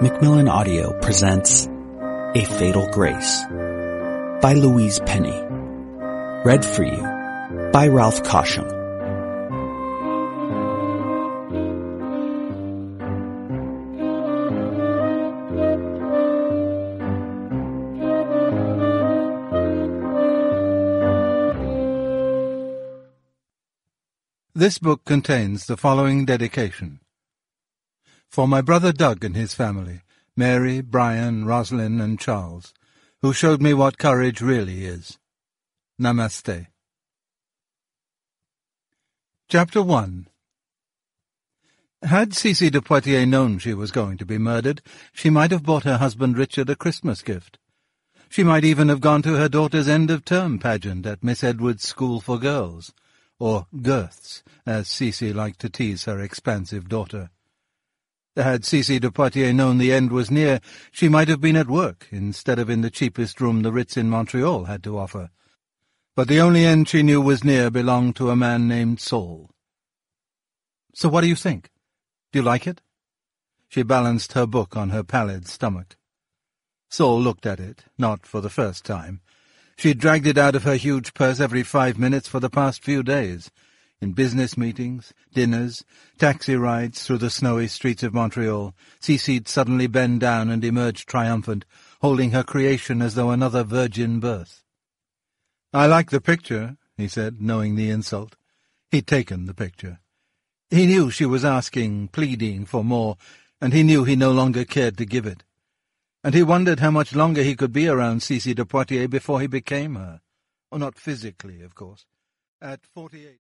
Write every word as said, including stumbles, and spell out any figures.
Macmillan Audio presents A Fatal Grace by Louise Penny. Read for you by Ralph Cosham. This book contains the following dedication. For my brother Doug and his family, Mary, Brian, Roslyn, and Charles, who showed me what courage really is. Namaste. Chapter one. Had Cece de Poitiers known she was going to be murdered, she might have bought her husband Richard a Christmas gift. She might even have gone to her daughter's end-of-term pageant at Miss Edwards' School for Girls, or Girths, as Cece liked to tease her expansive daughter. Had Cece de Poitiers known the end was near, she might have been at work instead of in the cheapest room the Ritz in Montreal had to offer. But the only end she knew was near belonged to a man named Saul. So what do you think? Do you like it? She balanced her book on her pallid stomach. Saul looked at it, not for the first time. She'd dragged it out of her huge purse every five minutes for the past few days, in business meetings, dinners, taxi rides through the snowy streets of Montreal. Cece'd suddenly bend down and emerge triumphant, holding her creation as though another virgin birth. "I like the picture," he said, knowing the insult. He'd taken the picture. He knew she was asking, pleading for more, and he knew he no longer cared to give it. And he wondered how much longer he could be around Cece de Poitiers before he became her. Oh, not physically, of course. At forty-eight...